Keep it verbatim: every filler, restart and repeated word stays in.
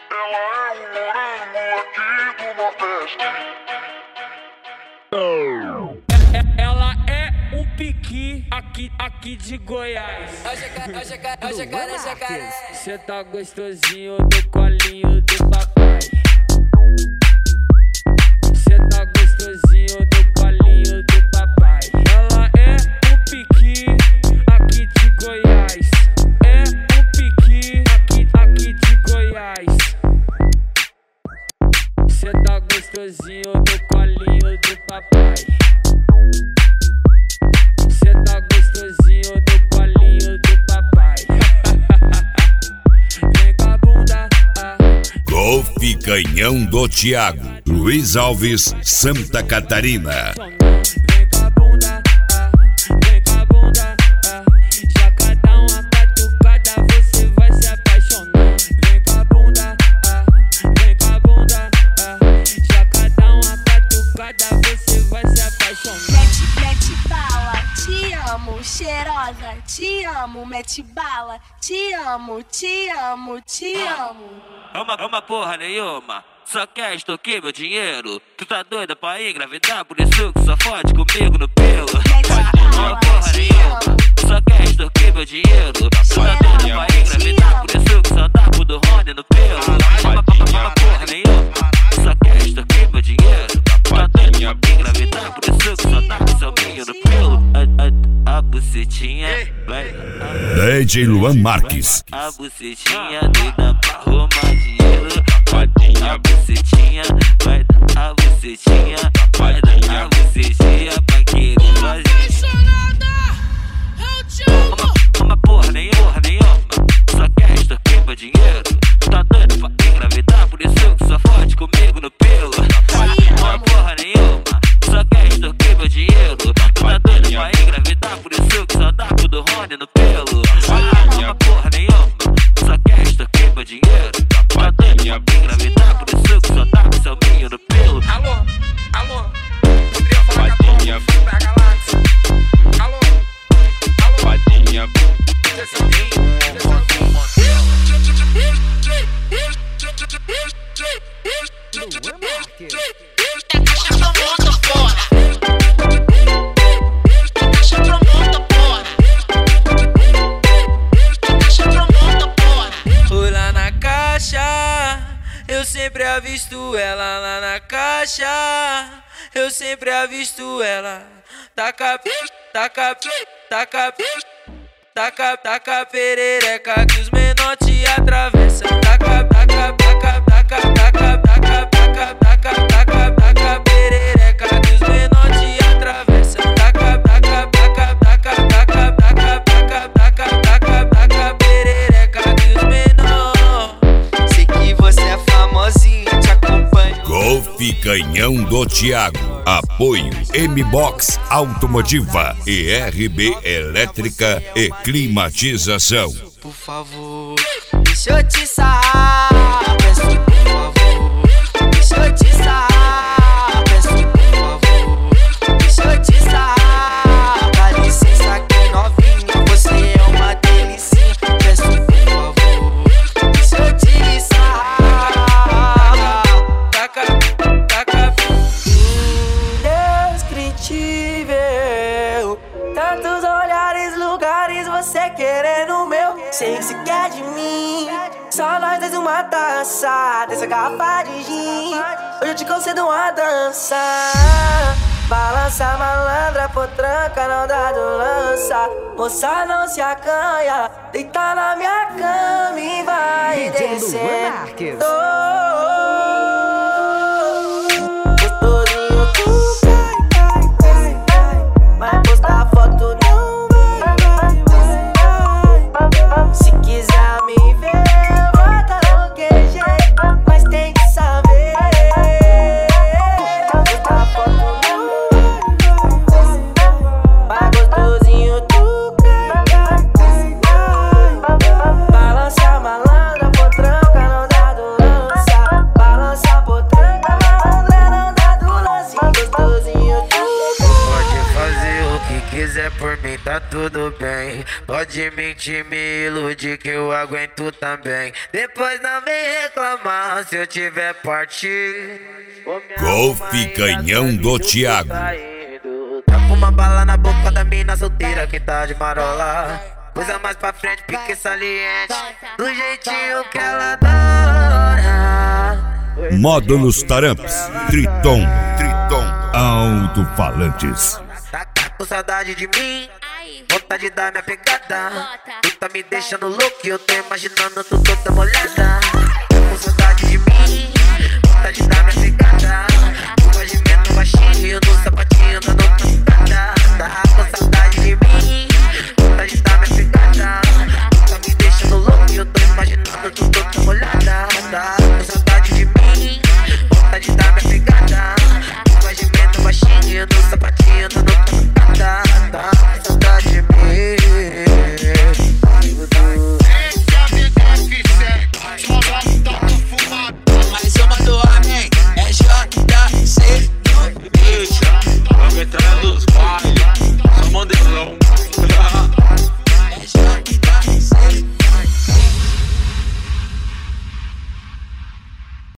Ela é um morango aqui do Nordeste. Ela é um piqui aqui, aqui de Goiás. Cê tá gostosinho no colinho do papai. Cê tá gostosinho no colinho do papai. Ela é um piqui aqui de Goiás. É um piqui aqui, aqui de Goiás. Cê tá gostosinho no colinho do papai. Cê tá gostosinho no colinho do papai. Vem com a bunda. Ah. Golf Canhão do Thiago, Luiz Alves, Santa Catarina. Vem com a bunda. Ah. Vem com a bunda. Ah. Já cada uma catucada você vai se apaixonar. Vem com a bunda. Ah. Vem com a bunda. Ah. Já cada uma catucada você vai se apaixonar. Mete, mete bala, te amo, cheirosa, te amo, mete bala, te amo, te amo, te amo. Ama, ama porra nenhuma, só quer extorquir meu dinheiro. Tu tá doida pra engravidar, por isso que só fode comigo no pelo. Ama porra nenhuma, só quer extorquir meu dinheiro. Tu tá doida pra engravidar, por isso que só dá pro do Rony no pelo. Ama, ama porra nenhuma, só quer extorquir meu dinheiro. Tu tá doida pra engravidar, por isso que só dá pro seu minho no pelo. A, a, a bucetinha vai D J Luan Marques. A bucetinha doida pra arrumar dinheiro. A bucetinha vai dar, a bucetinha vai dar, a bucetinha pra querer fazer. Uma, uma porra nenhuma, porra nenhuma, só quer extorquir meu dinheiro. Tá doido pra engravidar, por isso que só fode comigo no pelo. Uma porra nenhuma, só quer extorquir meu dinheiro. Tá doido pra engravidar, por isso que só dá pro do Rony no pelo. Uma porra nenhuma, só quer extorquir meu dinheiro. Tá doido pra engravidar, por isso que só dá pro seu minho no pelo. Alô, alô, poderia falar com a Padinha da Galáxia. Alô, alô, Padinha. Fui lá na caixa, eu sempre avisto ela lá na caixa. Eu sempre avisto ela. Taca, taca, taca, taca, taca perereca que os menor te atravessam. Taca, taca, taca, taca, taca, taca, taca, taca, taca, taca perereca que os menor te atravessam. Taca, taca, taca, taca, taca, taca, taca, taca, taca, taca perereca que os menor. Sei que você é famosinho, te acompanho. Golf Canhão do Thiago. Apoio M-Box Automotiva e R B Elétrica e Climatização. Por favor, deixa eu te sarrar. Peço por favor, deixa eu te sarrar. Peço por favor, deixa eu te sarrar. Dá licença que novinha, você é uma delicinha. Peço por favor, deixa eu te sarrar. Taca, taca. Indescritível, tantos olhares, lugares, você querendo o meu. Sei que se quer de mim, só nós dois uma taça dessa garrafa de gin. Hoje eu te concedo uma dança. Balança malandra, potranca, não dá do lança. Moça não se acanha, deita na minha cama e vai descer. Gostosinho tu cai, cai, cai, cai. Vai postar foto não vai, vai, vai. Se quiser me ver, bota no que jeito, mas tem que saber. Postar foto não vai, vai, vai. Gostosinho tu cai, cai, cai, cai. Balança malandra, potranca, não dá do lança. Balança potranca, malandra, não dá do lance. Gostosinho tu cai. Pode fazer o que quiser por mim, tá tudo bem. Pode mentir, me iludir que eu aguento também. Depois não vem reclamar se eu tiver partir. Golfe Canhão do Thiago. Tá com uma bala na boca da mina solteira que tá de marola. Coisa mais pra frente, pique saliente, do jeitinho que ela adora. Módulos Taramps, Triton, Triton, alto-falantes. Tá com saudade de mim, vontade de dar minha pegada. Tu tá me deixando louco e eu tô imaginando tu toda molhada. Tá com saudade de mim, vontade de dar minha pegada. Tu vai gemendo baixinho no sapatinho da nota ficada. Tá com saudade de mim, vontade de dar minha pegada. Tu tá me deixando louco e eu tô imaginando tu toda molhada.